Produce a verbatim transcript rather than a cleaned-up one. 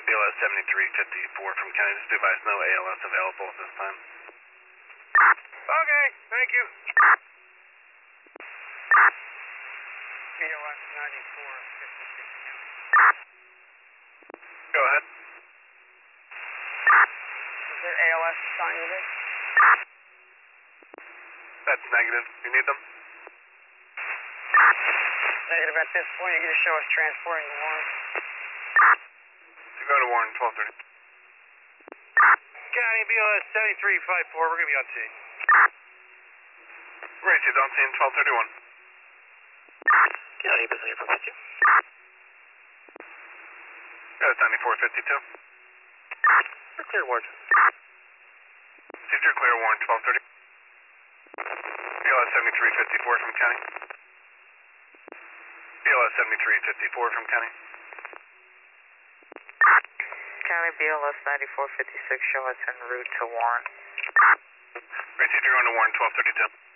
B L S seventy-three fifty-four from County. Just be advised, no A L S available at this time. Okay, thank you. B L S ninety-four fifty-six County. Go ahead. Is there A L S assigned to this? That's negative. You need them? Negative at this point. You're going to show us transporting the Warren. To go to Warren, twelve thirty. County B L S seventy-three fifty-four. We're going to be on scene. Race is on scene, twelve thirty-one. County Business for fifty. Go to ninety-four fifty-two. We're clear, Warren. Sector clear, Warren, twelve thirty. B L S seventy-three fifty-four from County. B L S seventy-three fifty-four from County. County B L S ninety-four fifty-six, show us en route to Warren. Race, you're going to Warren, twelve thirty-two.